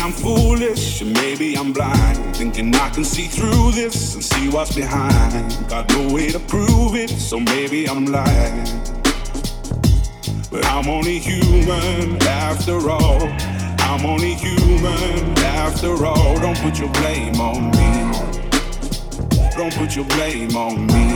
I'm foolish, and maybe I'm blind, thinking I can see through this and see what's behind. Got no way to prove it, so maybe I'm lying. But I'm only human after all. I'm only human after all. Don't put your blame on me. Don't put your blame on me.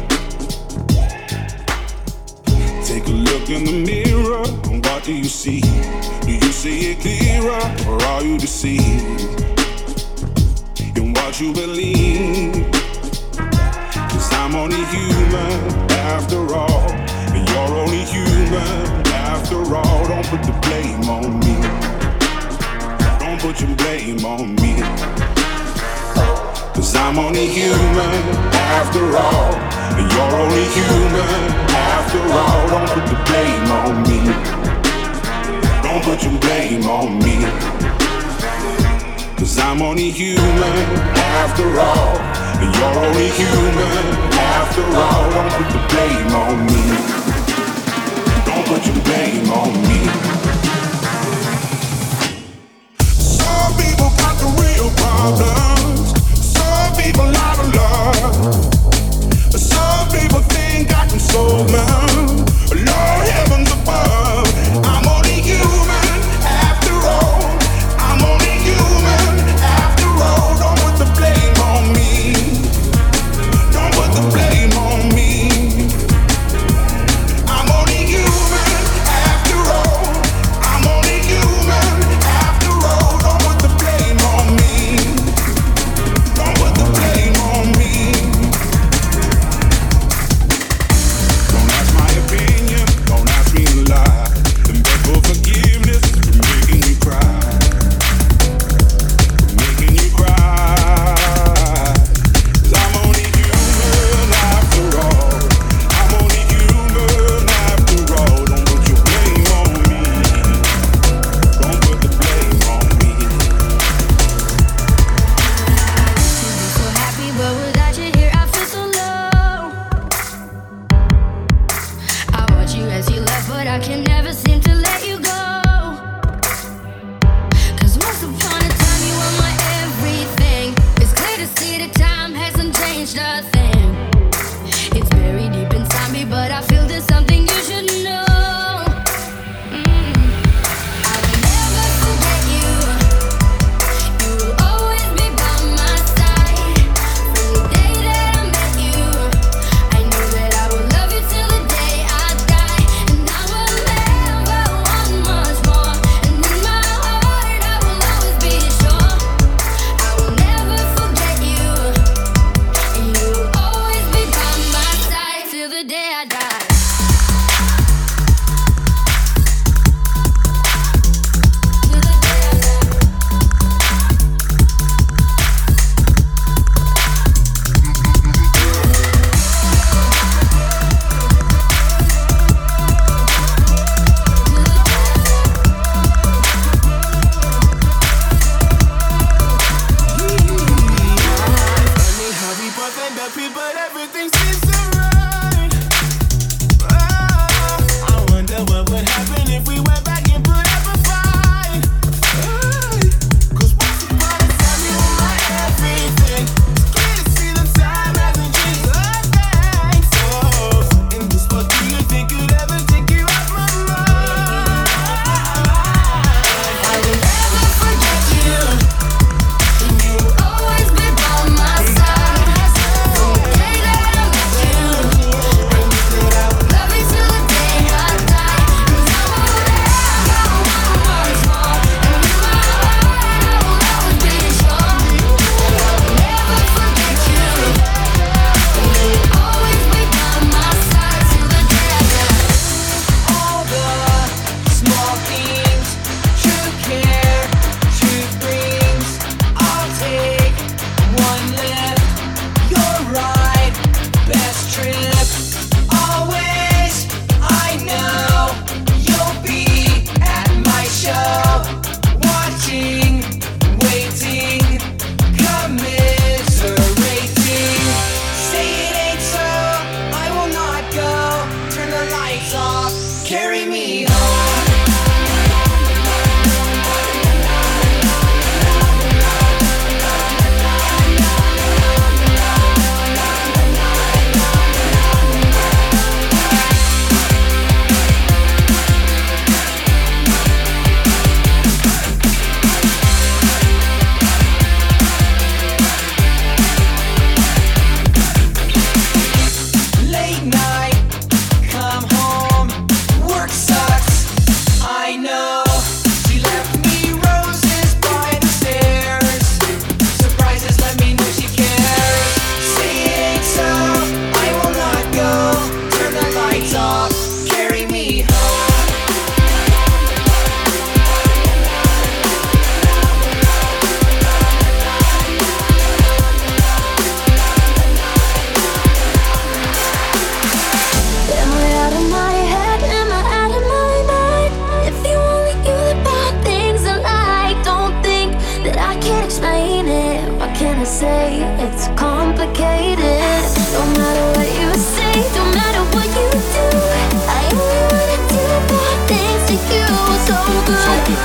Take a look in the mirror, and what do you see? Do you see it clearer, or are you deceived in what you believe? 'Cause I'm only human after all, and you're only human after all. Don't put the blame on me. Don't put your blame on me. 'Cause I'm only human after all, and you're only human after all. Don't put the blame on me. Don't put your blame on me. 'Cause I'm only human after all, and you're only human after all. Don't put the blame on me. Don't put your blame on me. Some people got the real problems. Some people out of love. Some people think I can solve them. Lord heavens above, I'm only human after all. I'm only human after all. Don't put the blame on me. Don't put the blame on me. I'm only human after all. I'm only human after all. Don't put the blame on me. Don't put the blame on me. Don't ask my opinion.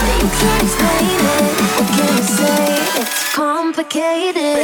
You can't explain it. What can I say? It's complicated.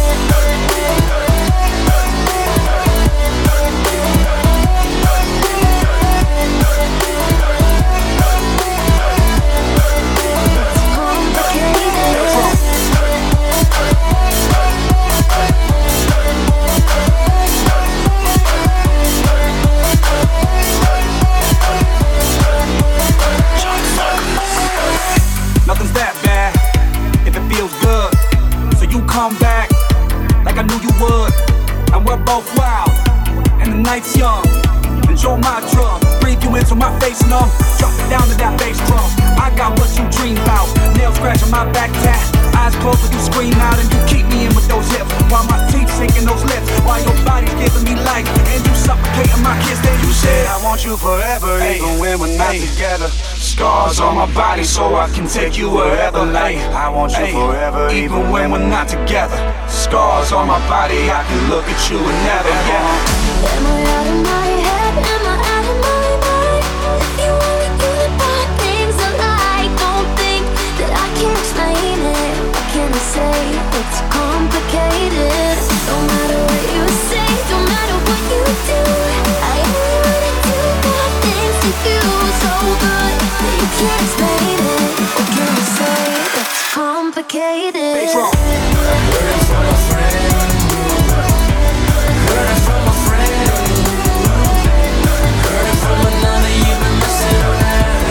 Nothing's that bad if it feels good. So you come back like I knew you would. And we're both wild, and the night's young. Enjoy my drug, breathe you into my face numb. Drop it down to that bass drum. I got what you dream about. Nails scratching my back tat. Eyes closed when you scream out, and you keep me in with those hips. While my teeth sinking those lips. While your body's giving me life, and you suffocating my kiss. Then you said I want you forever, even when we're not together. Scars on my body so I can take you wherever. Like I want you forever, even when we're not together. Scars on my body, I can look at you and never. Am I out of my head? Am I out of my mind? If you only knew the bad things I like, don't think that I can explain it. What can I say? It's complicated. No matter what you say, no matter what you do, I only wanna do bad things to you. So good that you can't explain it. What can I say? It's complicated. Heard it from a friend. Heard it from a friend. Heard it from another. You've been messing around.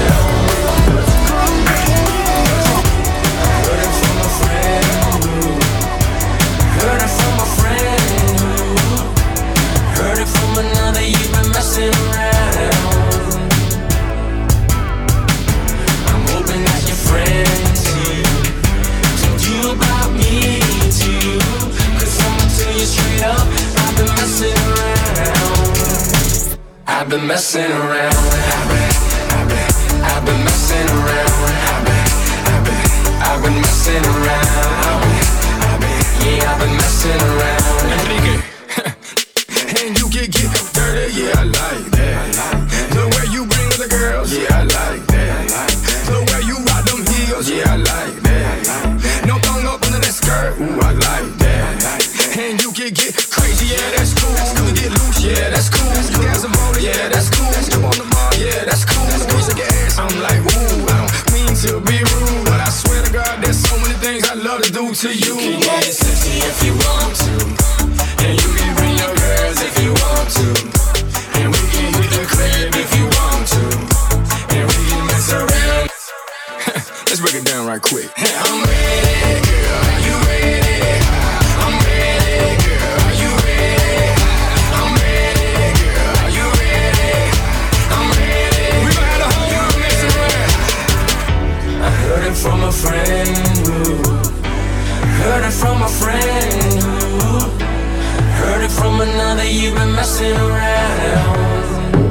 Heard it from a friend. Heard it from a friend. Heard it from another. You've been messing around. I'm hoping that your friends told you about me too. 'Cause I'ma tell you straight up, I've been messing around. I've been messing around. I've been messing around. I've been messing around. Yeah, I've been messing around. And you can get dirty, yeah, I like that. The way you bring the girls, yeah, I like that. The way you rock them heels, yeah, I like that. No thong up under that skirt, ooh, I like that. And you can get crazy, yeah, that's cool. You can get loose, yeah, that's cool. You got some motor, yeah, that's cool. Jump on the bar, yeah, that's cool. The piece of your ass, I'm like, ooh, I don't mean to be rude, but I swear to God, there's so many things I love to do to you. You can get sexy if you want to, and you can bring your girls if you want to, and we can hit the crib if you want to, and we can mess around. Let's break it down right quick. I'm ready, girl, are you ready? I'm ready, girl, are you ready? I'm ready, girl, are you ready? I'm ready. We gon' have the whole world messing around. I heard it from a friend who heard it from a friend who heard it from another. You've been messing around.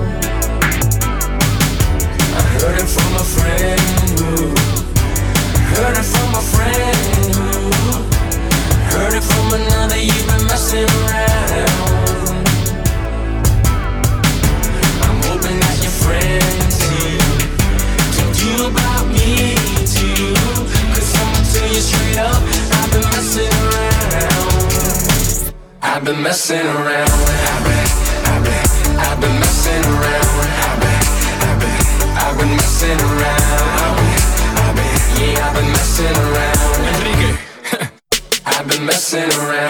I heard it from a friend who heard it from a friend who heard it from another. You've been messing around. I'm hoping that your friends told you about me too. 'Cause I'ma tell you straight up, I've been messing around. I've been messing around. I've been messing around. I've been messing around. Yeah, I've been messing around. I've been messing around.